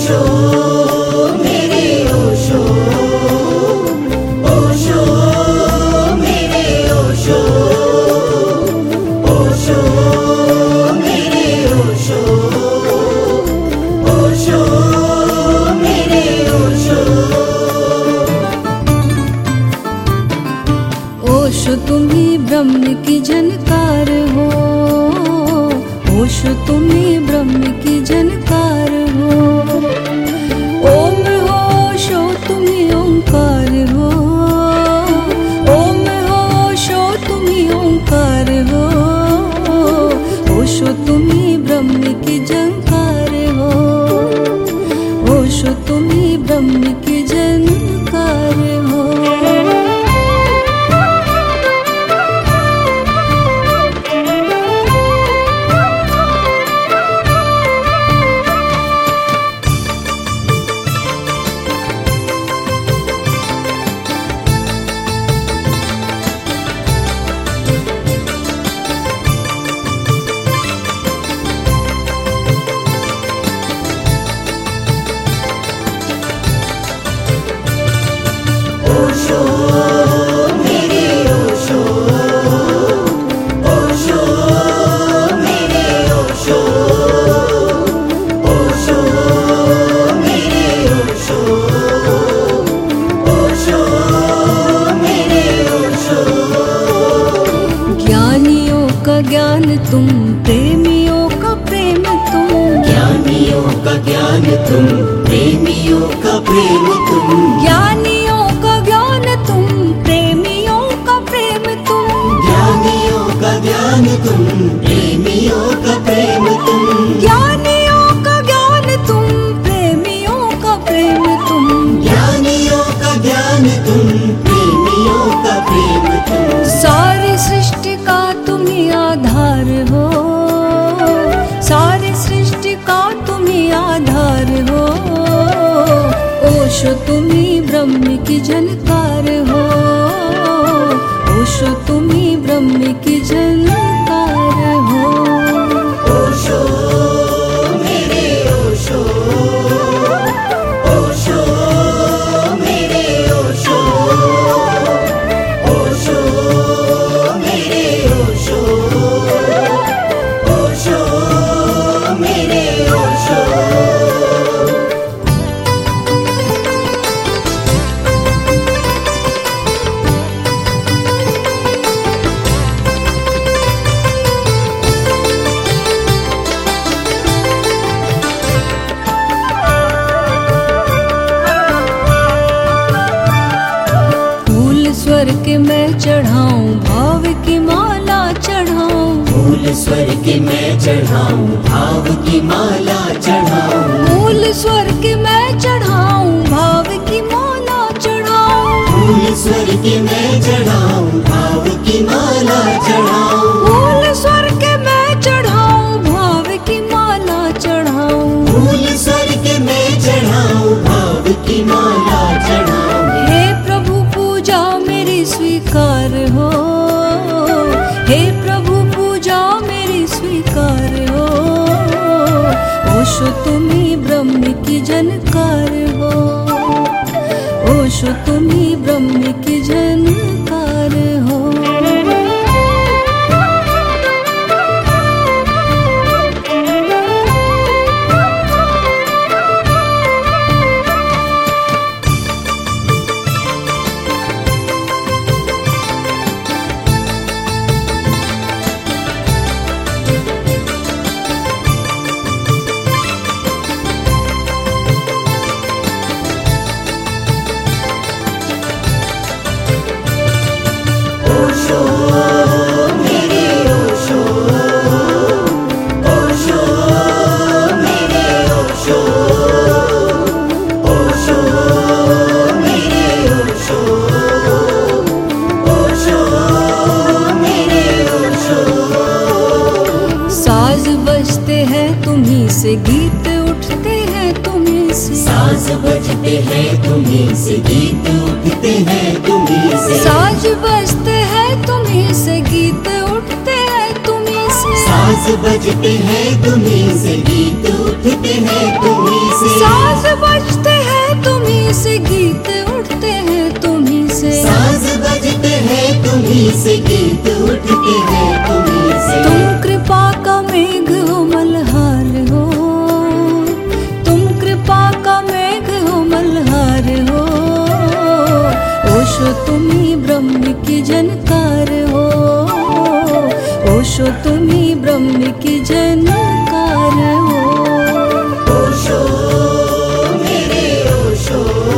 ओशो मेरे ओशो, ओशो मेरे ओशो, ओशो मेरे ओशो, ओशो मेरे ओशो। ओशो तुम ही ब्रह्म की जनकार हो, ओशो तुम ही ब्रह्म की जनकार हो। ओम ओशो तुम ही ओंकार हो, ओम ओशो तुम ही ओंकार हो। ओशो तुम ही ब्रह्म की जनकार हो, ओशो तुम ही ब्रह्म की जनकार हो। ओशो मेरे ओशो, ओशो मेरे ओशो, ओशो मेरे ओशो, ओशो मेरे ओशो। ज्ञानियों का ज्ञान तुम, प्रेमियों का प्रेम तुम, ज्ञानियों का ज्ञान तुम, प्रेमियों का प्रेम तुम, ज्ञानियों का ज्ञान तुम, प्रेमियों का प्रेम तुम। ज्ञानियों का ज्ञान तुम, प्रेमियों का प्रेम तुम, ज्ञानियों का ज्ञान तुम, प्रेमियों का प्रेम तुम। ज्ञानियों का ज्ञान तुम, प्रेमियों का प्रेम तुम। सारी सृष्टि का तुम ही आधार हो, सारी सृष्टि का तुम ही आधार हो। ओशो तुम ही ब्रह्म की जनकार हो, ओशो तुम ही ब्रह्म की जनकार हो। ओशो मेरे ओशो, ओशो मेरे ओशो, ओशो मेरे ओशो, ओशो मेरे ओशो। फूल स्वर्ग मैं चढ़ाऊं, भाव की माला चढ़ाऊं। फूल स्वर्ग में चढ़ाऊं, भाव की माला चढ़ाऊं। फूल स्वर्ग मैं चढ़ाऊं, भाव की माला चढ़ाऊं। फूल स्वर्ग में चढ़ाऊं, भाव की माला चढ़ाऊं। फूल स्वर्ग में चढ़ाऊं, भाव की माला चढ़ाऊं। फूल स्वर्ग में चढ़ाऊं, भाव की माला चढ़ाऊं। हे प्रभु पूजा मेरी स्वीकार हो, हे प्रभु पूजा मेरी स्वीकार हो। ओशो तुम ही ब्रह्म की जनकार हो, ओशो तुम ही ब्रह्म की जनकार हो। ओशो मेरे ओशो, ओशो मेरे ओशो, ओशो मेरे ओशो, ओशो मेरे ओशो। साज बजते हैं तुम्हीं से, गीत उठते हैं तुम्हीं से। साज बजते हैं तुम्हीं से, गीत उठते हैं तुम्हीं से। साज बजते हैं तुम्हीं से, गीत उठते हैं तुम्हीं से। साज बजते हैं तुम्हीं से, गीत उठते हैं तुम्हीं से। साज बजते हैं तुम्हीं से, गीत उठते हैं तुम्हीं से। साज बजते हैं तुम्हीं से, गीत उठते हैं तुम्हीं से। तुम कृपा का मेघ हो मल्हार हो, तुम कृपा का मेघ हो मल्हार हो। ओशो तुम्ही ब्रह्म की जनकार हो, ओशो तुम्ही ब्रह्म की जनकार हो। ओशो मेरे ओशो,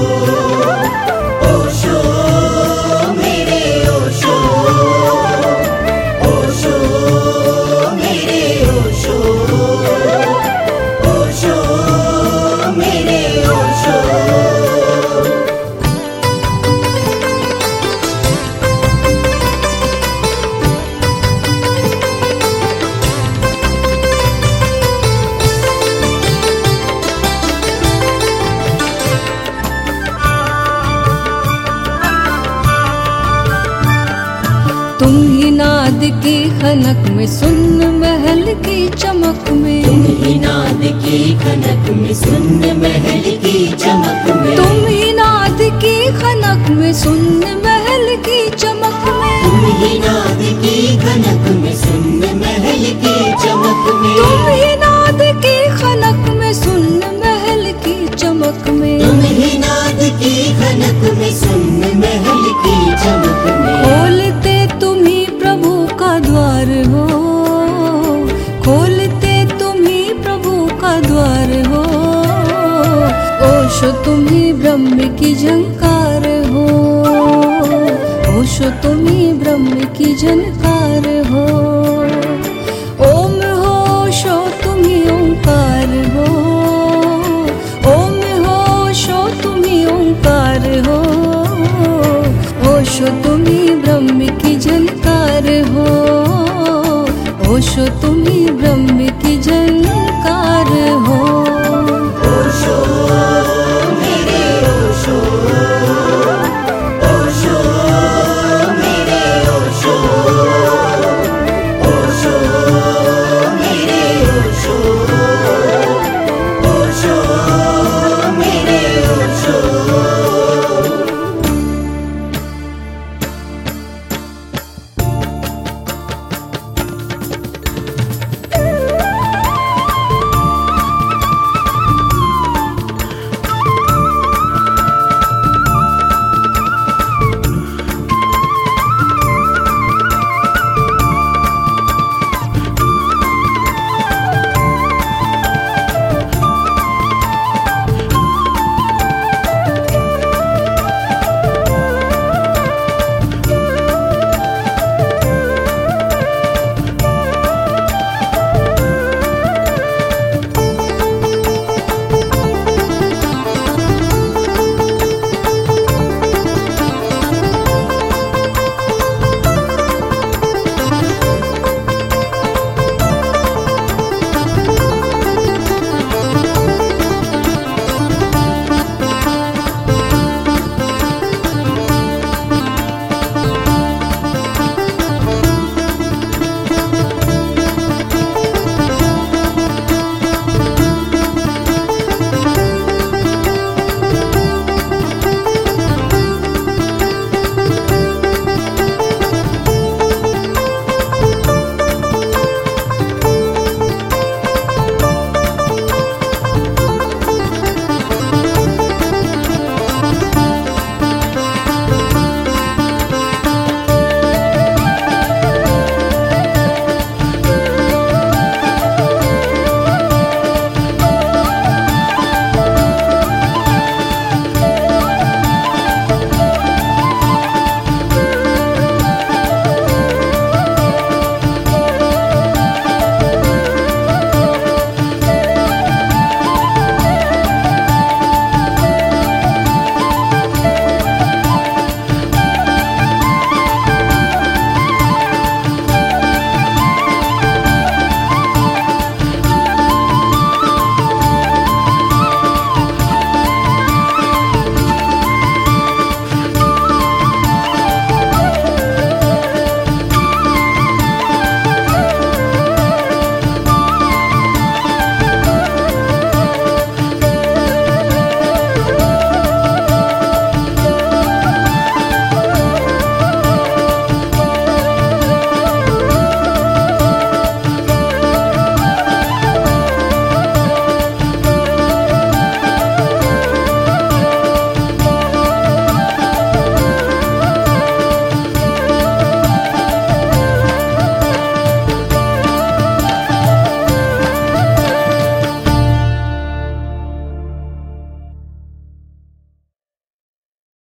ओशो मेरे ओशो, ओशो मेरे ओशो, ओशो मेरे ओशो। तुम ही नाद की खनक में, सुन महल की चमक में। तुम ही नाद की खनक में, सुन महल की चमक में। तुम ही नाद की खनक में, सुन महल की चमक में। तुम ही नाद की खनक में, सुन महल की चमक में। तुम ही नाद की खनक में, सुन महल की चमक में। तुम ही नाद की खनक में, सुन महल की चमक में। खोलते तुम ही प्रभु का द्वार हो, खोलते तुम ही प्रभु का द्वार हो। ओशो तुम ही ब्रह्म की झंकार हो, ओशो तुम ही ब्रह्म की झंकार हो। ओम हो शो तुम ही ओंकार हो, ओम हो शो तुम ही ओंकार हो। ओशो तुम ही ब्रह्म की झंकार हो, ओशो तुम